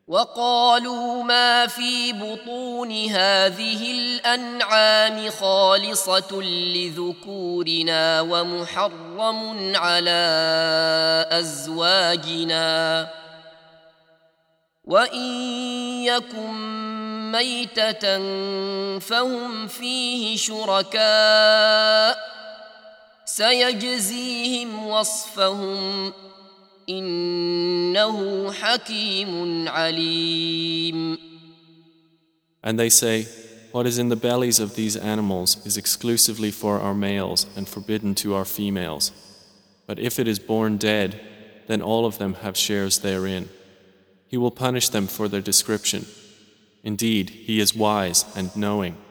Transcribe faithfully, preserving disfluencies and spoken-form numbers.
وقالوا ما في بطون هذه الأنعام خالصة لذكورنا ومحرم على أزواجنا وإن يكن ميتة فهم فيه شركاء سيجزيهم وصفهم إنه حكيم عليم. And they say, what is in the bellies of these animals is exclusively for our males and forbidden to our females. But if it is born dead, then all of them have shares therein. He will punish them for their description. Indeed, He is wise and knowing.